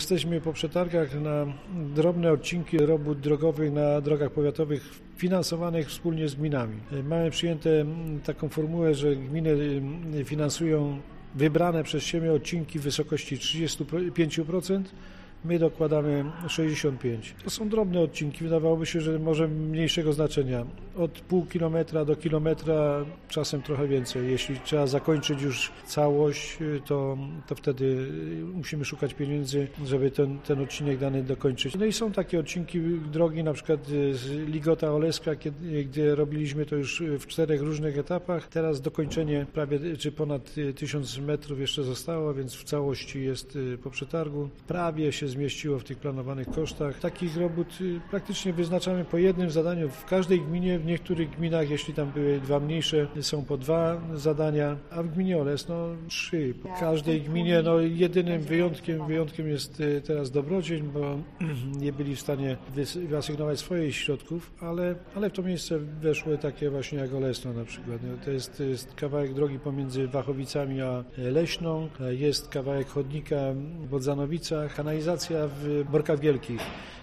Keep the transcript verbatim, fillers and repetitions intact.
Jesteśmy po przetargach na drobne odcinki robót drogowych na drogach powiatowych finansowanych wspólnie z gminami. Mamy przyjęte taką formułę, że gminy finansują wybrane przez siebie odcinki w wysokości trzydzieści pięć procent. My dokładamy sześćdziesiąt pięć procent. To są drobne odcinki, wydawałoby się, że może mniejszego znaczenia. Od pół kilometra do kilometra, czasem trochę więcej. Jeśli trzeba zakończyć już całość, to, to wtedy musimy szukać pieniędzy, żeby ten, ten odcinek dany dokończyć. No i są takie odcinki drogi, na przykład z Ligota Oleska, kiedy, gdzie robiliśmy to już w czterech różnych etapach. Teraz dokończenie prawie czy ponad tysiąc metrów jeszcze zostało, więc w całości jest po przetargu. Prawie się zmieściło w tych planowanych kosztach. Takich robót praktycznie wyznaczamy po jednym zadaniu w każdej gminie. W niektórych gminach, jeśli tam były dwa mniejsze, są po dwa zadania, a w gminie Olesno trzy. W każdej gminie no, jedynym wyjątkiem, wyjątkiem jest teraz Dobrodzień, bo nie byli w stanie wyasygnować swoich środków, ale, ale w to miejsce weszły takie właśnie jak Olesno na przykład. To jest, to jest kawałek drogi pomiędzy Wachowicami a Leśną, jest kawałek chodnika w Bodzanowicach, kanalizacja w Borkach Wielkich.